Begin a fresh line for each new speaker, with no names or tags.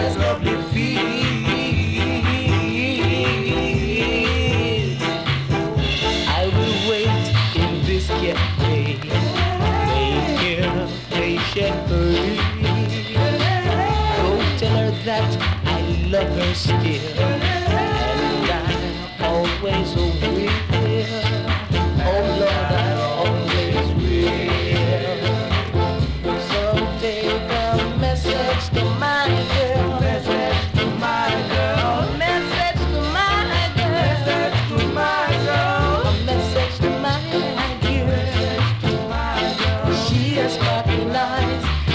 this lovely feet. I will wait in this cafe, making a patient breathe. Go tell her that I love her still, and I always will. Oh Lord, I always will. So take a message to my girl, message to my girl, message to my girl, message to my girl, a message to my girl. She has got nice